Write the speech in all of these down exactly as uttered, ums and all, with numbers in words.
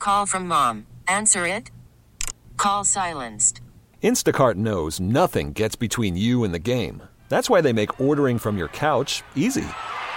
Call from mom. Answer it. Call silenced. Instacart knows nothing gets between you and the game. That's why they make ordering from your couch easy.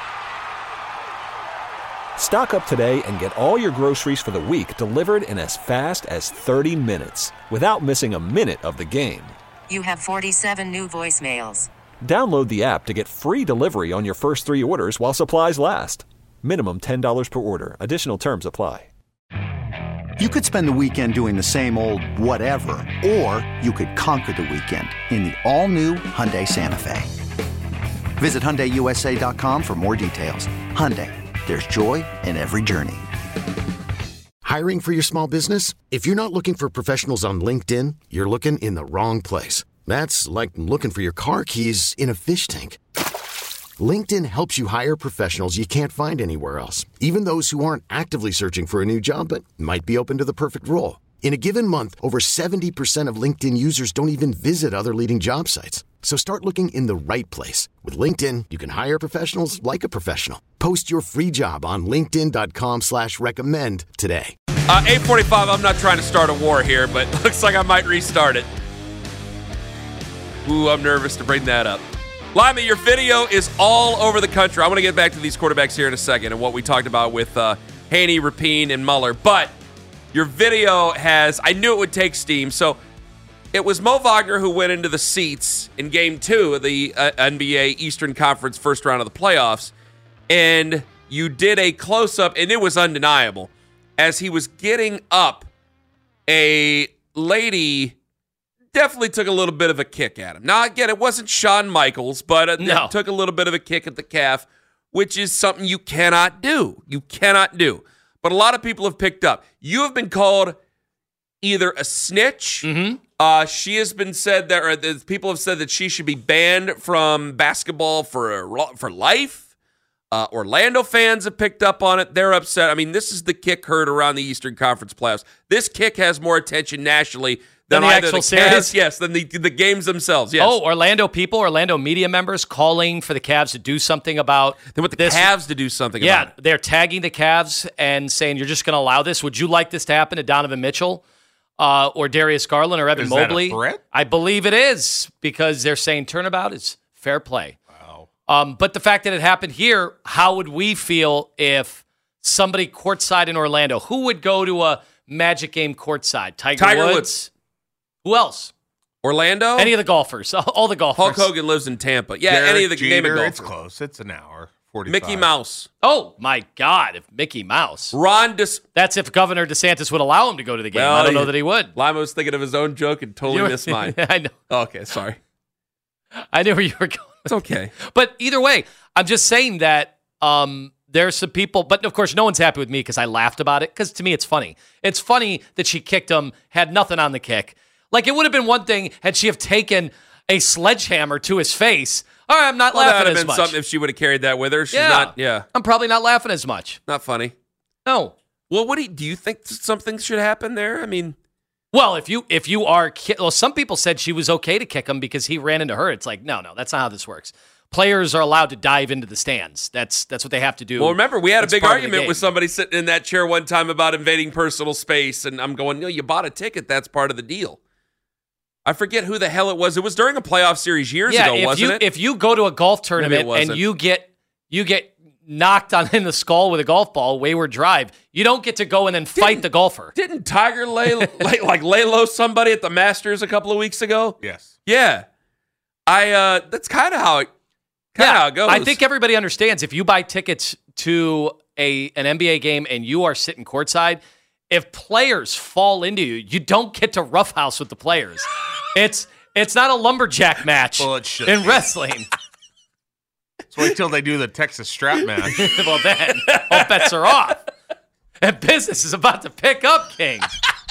Stock up today and get all your groceries for the week delivered in as fast as thirty minutes without missing a minute of the game. You have forty-seven new voicemails. Download the app to get free delivery on your first three orders while supplies last. Minimum ten dollars per order. Additional terms apply. You could spend the weekend doing the same old whatever, or you could conquer the weekend in the all-new Hyundai Santa Fe. Visit Hyundai U S A dot com for more details. Hyundai, there's joy in every journey. Hiring for your small business? If you're not looking for professionals on LinkedIn, you're looking in the wrong place. That's like looking for your car keys in a fish tank. LinkedIn helps you hire professionals you can't find anywhere else, even those who aren't actively searching for a new job but might be open to the perfect role. In a given month, over seventy percent of LinkedIn users don't even visit other leading job sites. So start looking in the right place. With LinkedIn, you can hire professionals like a professional. Post your free job on linkedin dot com slash recommend today. Uh, eight forty-five, I'm not trying to start a war here, but looks like I might restart it. Ooh, I'm nervous to bring that up. Lima, your video is all over the country. I want to get back to these quarterbacks here in a second and what we talked about with uh, Haney, Rapien, and Muller. But your video has, I knew it would take steam. So it was Mo Wagner who went into the seats in game two of the uh, N B A Eastern Conference first round of the playoffs. And you did a close-up, and it was undeniable. As he was getting up, a lady definitely took a little bit of a kick at him. Now, again, it wasn't Shawn Michaels, but it No. took a little bit of a kick at the calf, which is something you cannot do. You cannot do. But a lot of people have picked up. You have been called either a snitch. Mm-hmm. Uh, she has been said that, or the, people have said that she should be banned from basketball for for life. Uh, Orlando fans have picked up on it. They're upset. I mean, this is the kick heard around the Eastern Conference playoffs. This kick has more attention nationally than, Than the either actual the series? Cavs, yes, than the the games themselves. Yes. Oh, Orlando people, Orlando media members calling for the Cavs to do something about they want the this. Cavs to do something Yeah, about it. they're tagging the Cavs and saying, you're just going to allow this? Would you like this to happen to Donovan Mitchell uh, or Darius Garland or Evan Is that a Mobley? threat? I believe it is, because they're saying turnabout is fair play. Um, but the fact that it happened here, how would we feel if somebody courtside in Orlando, who would go to a Magic game courtside? Tiger, Tiger Woods? Woods. Who else? Orlando? Any of the golfers. All the golfers. Hulk Hogan lives in Tampa. Yeah, Derek any of the name Jeter, of it's golfers. close. It's an hour. forty-five. Mickey Mouse. Oh, my God, if Mickey Mouse. Ron DeS- That's if Governor DeSantis would allow him to go to the game. Well, I don't know he- that he would. Lima was thinking of his own joke and totally You- missed mine. I know. Okay, sorry. I knew where you were going. It's okay. But either way, I'm just saying that um, there's some people, but of course, no one's happy with me because I laughed about it, because to me, it's funny. It's funny that she kicked him, had nothing on the kick. Like, it would have been one thing had she have taken a sledgehammer to his face. All right, I'm not Well, that would laughing have as been much. something if she would have carried that with her. She's Yeah. not, yeah, I'm probably not laughing as much. not funny. No. Well, what do you, do you think something should happen there? I mean, Well, if you if you are, ki- well, some people said she was okay to kick him because he ran into her. It's like, no, no, that's not how this works. Players are allowed to dive into the stands. That's that's what they have to do. well, remember, we had That's a big part of the argument game. with somebody sitting in that chair one time about invading personal space, and I'm going, no, you bought a ticket. That's part of the deal. I forget who the hell it was. It was during a playoff series years yeah, ago, if wasn't you, it? If you go to a golf tournament and wasn't. you get you get knocked on in the skull with a golf ball, wayward drive, you don't get to go and then fight the golfer. Didn't Tiger lay like, like lay low somebody at the Masters a couple of weeks ago? Yes. Yeah. I uh that's kind of how it kind of how it goes. I think everybody understands if you buy tickets to a an N B A game and you are sitting courtside, if players fall into you, you don't get to roughhouse with the players. It's it's not a lumberjack match Well, it should in be. wrestling. So wait till they do the Texas strap match. Well, then all bets are off. And business is about to pick up, King.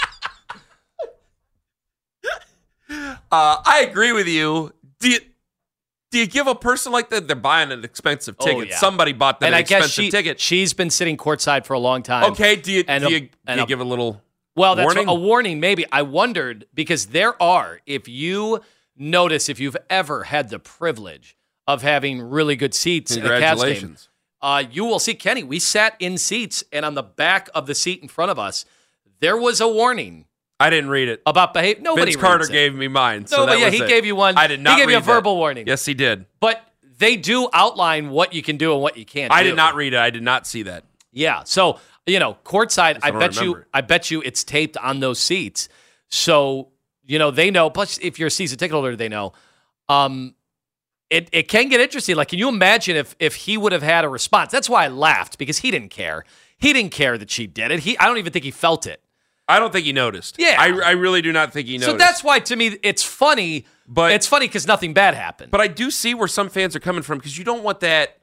Uh, I agree with you. Do you do you give a person like that? They're buying an expensive ticket. Oh, yeah. Somebody bought them And an I guess expensive she, ticket. she's been sitting courtside for a long time. Okay. Do you And do a- you, do and you a- give a little? Well, that's warning? a warning, maybe. I wondered, because there are, if you notice, if you've ever had the privilege of having really good seats at a Cavs game, Congratulations. uh, you will see, Kenny, we sat in seats, and on the back of the seat in front of us, there was a warning I didn't read it. about behavior. Nobody Vince Carter reads it. gave me mine. So No, that but yeah, was he it. gave you one. I did not He gave you a read that. verbal warning. Yes, he did. But they do outline what you can do and what you can't I do. did not read it. I did not see that. Yeah. So, you know, courtside, I don't bet remember you it. I bet you it's taped on those seats. So, you know, they know, plus if you're a season ticket holder, they know. Um it it can get interesting. Like, can you imagine if if he would have had a response? That's why I laughed, because he didn't care. He didn't care that she did it. He I don't even think he felt it. I don't think he noticed. Yeah. I, I really do not think he noticed. So that's why, to me, it's funny, But- it's funny because nothing bad happened. But I do see where some fans are coming from, because you don't want that.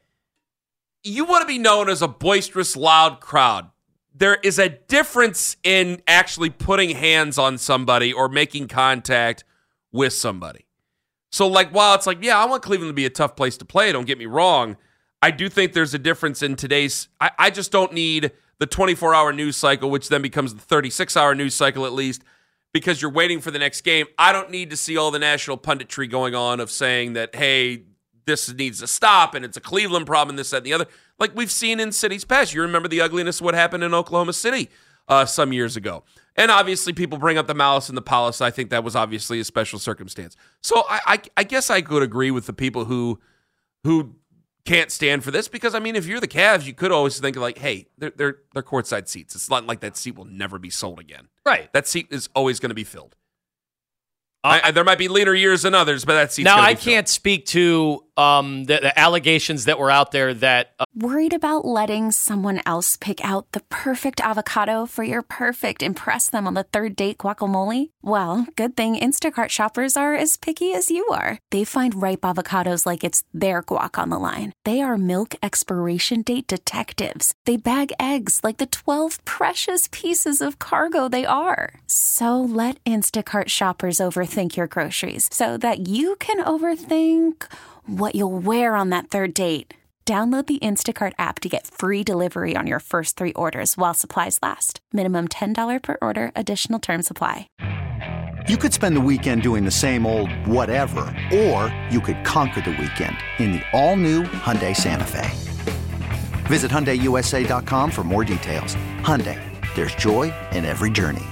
You want to be known as a boisterous, loud crowd. There is a difference in actually putting hands on somebody or making contact with somebody. So, like, while it's like, yeah, I want Cleveland to be a tough place to play, don't get me wrong, I do think there's a difference in today's. I, I just don't need the twenty-four hour news cycle, which then becomes the thirty-six hour news cycle at least, because you're waiting for the next game. I don't need to see all the national punditry going on of saying that, hey, this needs to stop and it's a Cleveland problem and this, that, and the other. Like we've seen in cities past. You remember the ugliness of what happened in Oklahoma City uh, some years ago. And obviously people bring up the malice and the palace. I think that was obviously a special circumstance. So I, I, I guess I could agree with the people who who can't stand for this, because, I mean, if you're the Cavs, you could always think like, hey, they're, they're, they're courtside seats. It's not like that seat will never be sold again. Right. That seat is always going to be filled. Uh, I, I, there might be leaner years than others, but that seat's now, gonna be I can't speak to um, the, the allegations that were out there that uh, Worried about letting someone else pick out the perfect avocado for your perfect impress them on the third date guacamole? Well, good thing Instacart shoppers are as picky as you are. They find ripe avocados like it's their guac on the line. They are milk expiration date detectives. They bag eggs like the twelve precious pieces of cargo they are. So let Instacart shoppers overthink your groceries so that you can overthink what you'll wear on that third date. Download the Instacart app to get free delivery on your first three orders while supplies last. Minimum ten dollars per order. Additional terms apply. You could spend the weekend doing the same old whatever, or you could conquer the weekend in the all-new Hyundai Santa Fe. Visit Hyundai U S A dot com for more details. Hyundai, there's joy in every journey.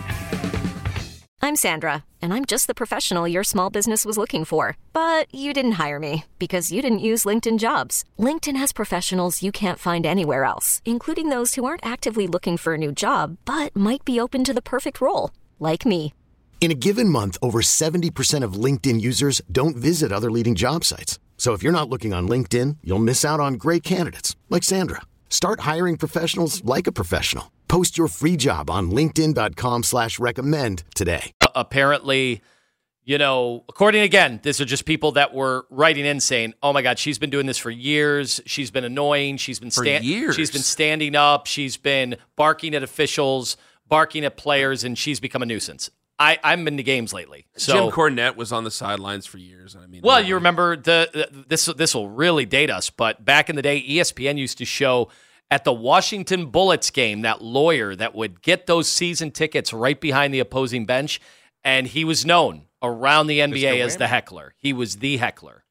I'm Sandra, and I'm just the professional your small business was looking for. But you didn't hire me because you didn't use LinkedIn Jobs. LinkedIn has professionals you can't find anywhere else, including those who aren't actively looking for a new job, but might be open to the perfect role, like me. In a given month, over seventy percent of LinkedIn users don't visit other leading job sites. So if you're not looking on LinkedIn, you'll miss out on great candidates like Sandra. Start hiring professionals like a professional. Post your free job on linkedin dot com slash recommend today. apparently, you know, according again, these are just people that were writing in saying, "Oh my God, she's been doing this for years. She's been annoying. She's been For sta- years. She's been standing up. She's been barking at officials, barking at players, and she's become a nuisance." I, I'm in the games lately. So, Jim Cornette was on the sidelines for years. I mean, well, really. you remember the, the this this will really date us, but back in the day, E S P N used to show at the Washington Bullets game that lawyer that would get those season tickets right behind the opposing bench, and he was known around the N B A Mister as the heckler. He was the heckler.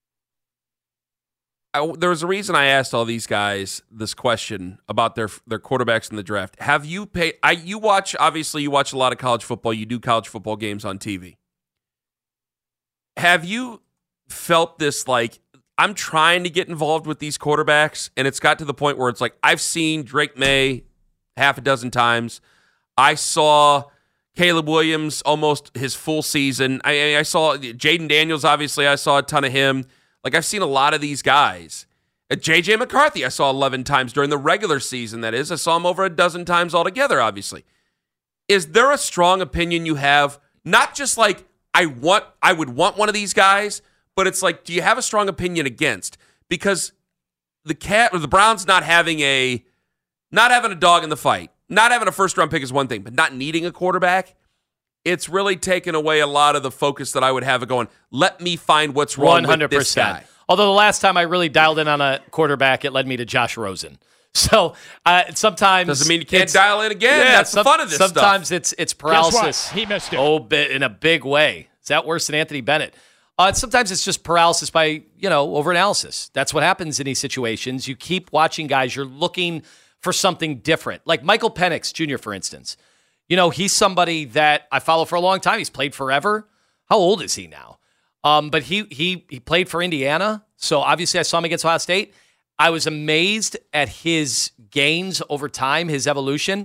I, there was a reason I asked all these guys this question about their their quarterbacks in the draft. Have you paid? I you watch obviously you watch a lot of college football. You do college football games on T V. Have you felt this like I'm trying to get involved with these quarterbacks, and it's got to the point where it's like I've seen Drake May half a dozen times. I saw Caleb Williams almost his full season. I, I saw Jaden Daniels. Obviously, I saw a ton of him. Like, I've seen a lot of these guys. Uh, J J McCarthy, I saw eleven times during the regular season, that is. I saw him over a dozen times altogether, obviously. Is there a strong opinion you have? Not just like, I want, I would want one of these guys, but it's like, do you have a strong opinion against? Because the cat or the Browns not having a, not having a dog in the fight, not having a first-round pick is one thing, but not needing a quarterback, it's really taken away a lot of the focus that I would have of going, let me find what's wrong one hundred percent. with this guy. Although the last time I really dialed in on a quarterback, it led me to Josh Rosen. So uh, sometimes Doesn't mean you can't it's- dial in again. Yeah, That's some- the fun of this sometimes stuff. it's it's paralysis. He missed it. Oh, bi- in a big way. Is that worse than Anthony Bennett? Uh, sometimes it's just paralysis by, you know, overanalysis. That's what happens in these situations. You keep watching guys. You're looking for something different. Like Michael Penix Junior, for instance. You know, he's somebody that I follow for a long time. He's played forever. How old is he now? Um, but he he he played for Indiana, so obviously I saw him against Ohio State. I was amazed at his gains over time, his evolution.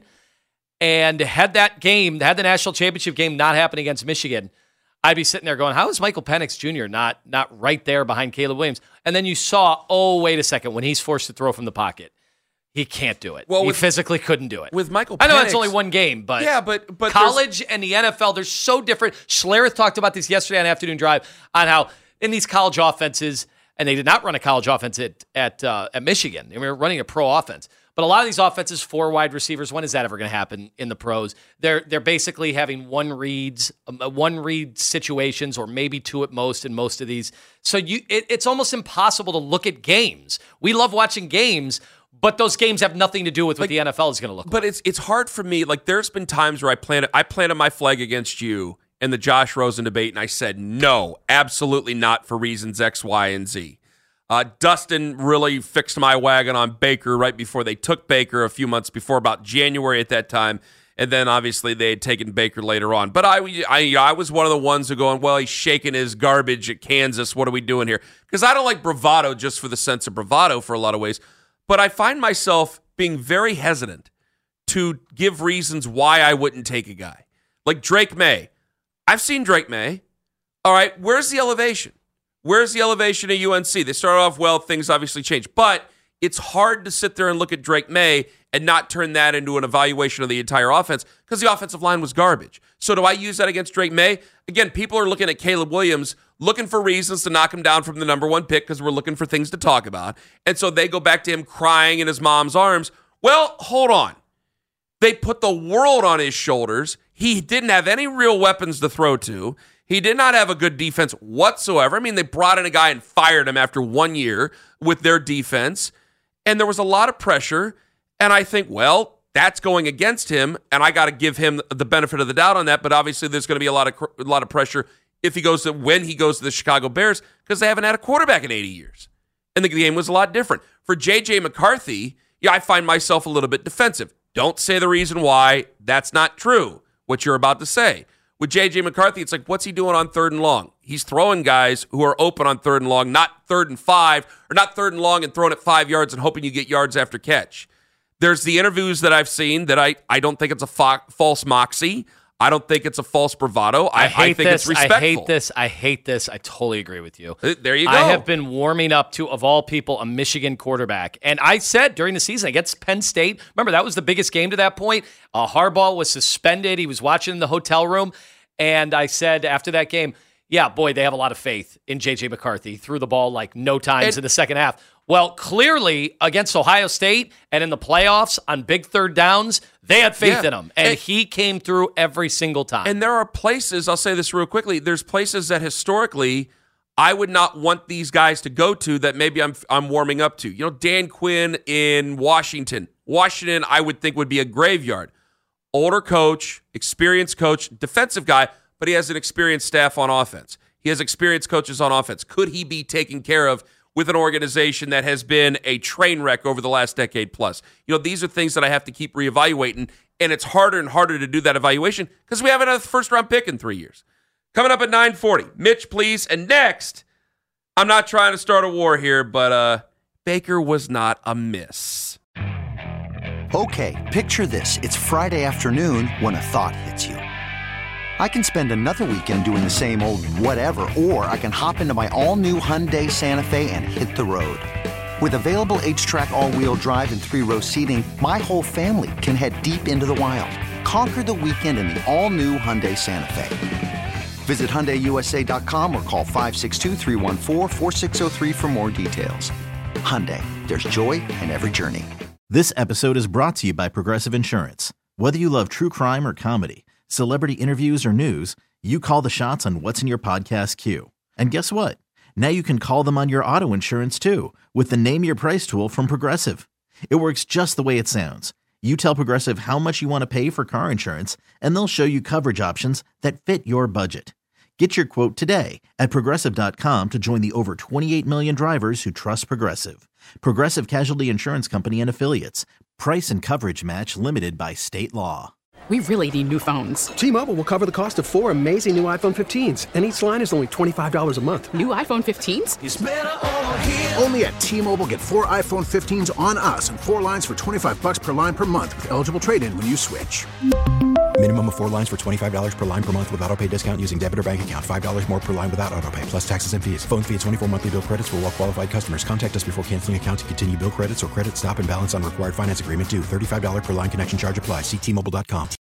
And had that game, had the national championship game not happen against Michigan, I'd be sitting there going, how is Michael Penix Junior not not right there behind Caleb Williams? And then you saw, oh, wait a second, when he's forced to throw from the pocket, he can't do it. Well, he with, physically couldn't do it. With Michael Penix, I know it's only one game, but, yeah, but, but college and the N F L, they're so different. Schlereth talked about this yesterday on Afternoon Drive on how in these college offenses, and they did not run a college offense at at, uh, at Michigan. They were running a pro offense. But a lot of these offenses, four wide receivers, when is that ever going to happen in the pros? They're they're basically having one reads, um, one read situations, or maybe two at most in most of these. So you, it, it's almost impossible to look at games. We love watching games, but those games have nothing to do with what like, the N F L is going to look but like. But it's it's hard for me. Like there's been times where I planted I planted my flag against you in the Josh Rosen debate, and I said no, absolutely not for reasons X, Y, and Z. Uh, Dustin really fixed my wagon on Baker right before they took Baker a few months before, about January at that time. And then obviously they had taken Baker later on. But I, I, I was one of the ones who going, well, he's shaking his garbage at Kansas. What are we doing here? Because I don't like bravado just for the sense of bravado for a lot of ways. But I find myself being very hesitant to give reasons why I wouldn't take a guy. Like Drake May. I've seen Drake May. All right, where's the elevation? Where's the elevation at U N C? They started off well. Things obviously changed. But it's hard to sit there and look at Drake May and not turn that into an evaluation of the entire offense because the offensive line was garbage. So do I use that against Drake May? Again, people are looking at Caleb Williams, looking for reasons to knock him down from the number one pick because we're looking for things to talk about. And so they go back to him crying in his mom's arms. Well, hold on. They put the world on his shoulders. He didn't have any real weapons to throw to. He did not have a good defense whatsoever. I mean, they brought in a guy and fired him after one year with their defense, and there was a lot of pressure, and I think, well, that's going against him, and I got to give him the benefit of the doubt on that, but obviously there's going to be a lot of a lot of pressure if he goes to, when he goes to the Chicago Bears, because they haven't had a quarterback in eighty years, and the game was a lot different. For J J McCarthy, yeah, I find myself a little bit defensive. Don't say the reason why. That's not true, what you're about to say. With J J McCarthy, it's like, what's he doing on third and long? He's throwing guys who are open on third and long, not third and five, or not third and long and throwing it five yards and hoping you get yards after catch. There's the interviews that I've seen that I, I don't think it's a fo- false moxie. I don't think it's a false bravado. I, I, hate I think this. it's respectful. I hate this. I hate this. I totally agree with you. There you go. I have been warming up to, of all people, a Michigan quarterback. And I said during the season against Penn State, remember, that was the biggest game to that point. Uh, Harbaugh was suspended. He was watching in the hotel room. And I said after that game, yeah, boy, they have a lot of faith in J J McCarthy. He threw the ball like no times and, in the second half. Well, clearly against Ohio State and in the playoffs on big third downs, they had faith yeah. in him. And, and he came through every single time. And there are places, I'll say this real quickly, there's places that historically I would not want these guys to go to that maybe I'm I'm warming up to. You know, Dan Quinn in Washington. Washington, I would think, would be a graveyard. Older coach, experienced coach, defensive guy, but he has an experienced staff on offense. He has experienced coaches on offense. Could he be taken care of with an organization that has been a train wreck over the last decade plus? You know, these are things that I have to keep reevaluating, and it's harder and harder to do that evaluation because we haven't had a first-round pick in three years. Coming up at nine forty, Mitch, please. And next, I'm not trying to start a war here, but uh, Baker was not a miss. Okay, picture this. It's Friday afternoon when a thought hits you. I can spend another weekend doing the same old whatever, or I can hop into my all-new Hyundai Santa Fe and hit the road. With available H-Track all-wheel drive and three-row seating, my whole family can head deep into the wild. Conquer the weekend in the all-new Hyundai Santa Fe. Visit Hyundai U S A dot com or call five six two, three one four, four six zero three for more details. Hyundai, there's joy in every journey. This episode is brought to you by Progressive Insurance. Whether you love true crime or comedy, celebrity interviews or news, you call the shots on what's in your podcast queue. And guess what? Now you can call them on your auto insurance too with the Name Your Price tool from Progressive. It works just the way it sounds. You tell Progressive how much you want to pay for car insurance, and they'll show you coverage options that fit your budget. Get your quote today at Progressive dot com to join the over twenty-eight million drivers who trust Progressive. Progressive Casualty Insurance Company and Affiliates. Price and coverage match limited by state law. We really need new phones. T-Mobile will cover the cost of four amazing new iPhone fifteens, and each line is only twenty-five dollars a month. New iPhone fifteens? It's better over here. Only at T-Mobile, get four iPhone fifteens on us and four lines for twenty-five bucks per line per month with eligible trade-in when you switch. Minimum of four lines for twenty-five dollars per line per month with autopay discount using debit or bank account. five dollars more per line without autopay, plus taxes and fees. Phone fee at twenty-four monthly bill credits for well-qualified customers. Contact us before canceling account to continue bill credits or credit stop and balance on required finance agreement due. thirty-five dollars per line connection charge applies. See T Mobile dot com.